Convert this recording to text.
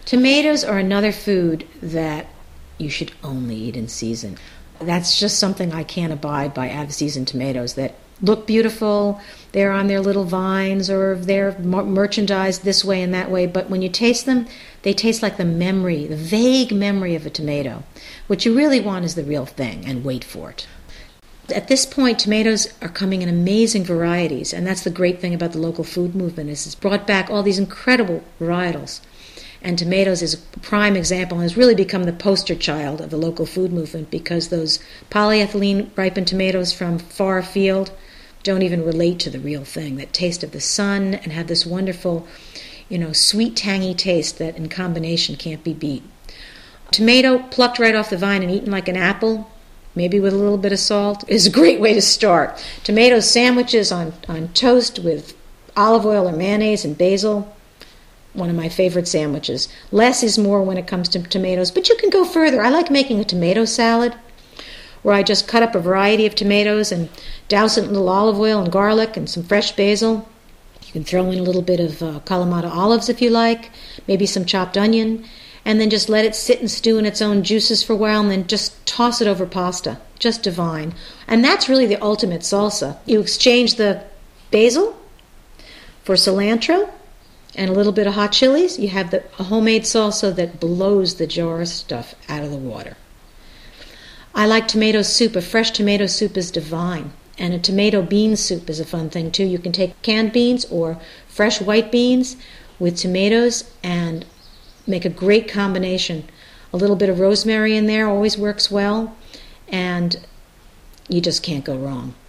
Tomatoes are another food that you should only eat in season. That's just something I can't abide by, out-of-season tomatoes that look beautiful. They're on their little vines or they're merchandised this way and that way, but when you taste them, they taste like the memory, the vague memory of a tomato. What you really want is the real thing, and wait for it. At this point, tomatoes are coming in amazing varieties, and that's the great thing about the local food movement, is it's brought back all these incredible varietals. And tomatoes is a prime example and has really become the poster child of the local food movement, because those polyethylene ripened tomatoes from far afield don't even relate to the real thing, that taste of the sun, and have this wonderful, sweet, tangy taste that in combination can't be beat. Tomato plucked right off the vine and eaten like an apple, maybe with a little bit of salt, is a great way to start. Tomato sandwiches on toast with olive oil or mayonnaise and basil, one of my favorite sandwiches. Less is more when it comes to tomatoes, but you can go further. I like making a tomato salad, where I just cut up a variety of tomatoes and douse it in a little olive oil and garlic and some fresh basil. You can throw in a little bit of Kalamata olives if you like, maybe some chopped onion, and then just let it sit and stew in its own juices for a while, and then just toss it over pasta. Just divine. And that's really the ultimate salsa. You exchange the basil for cilantro and a little bit of hot chilies. You have a homemade salsa that blows the jar of stuff out of the water. I like tomato soup. A fresh tomato soup is divine. And a tomato bean soup is a fun thing too. You can take canned beans or fresh white beans with tomatoes and make a great combination. A little bit of rosemary in there always works well, and you just can't go wrong.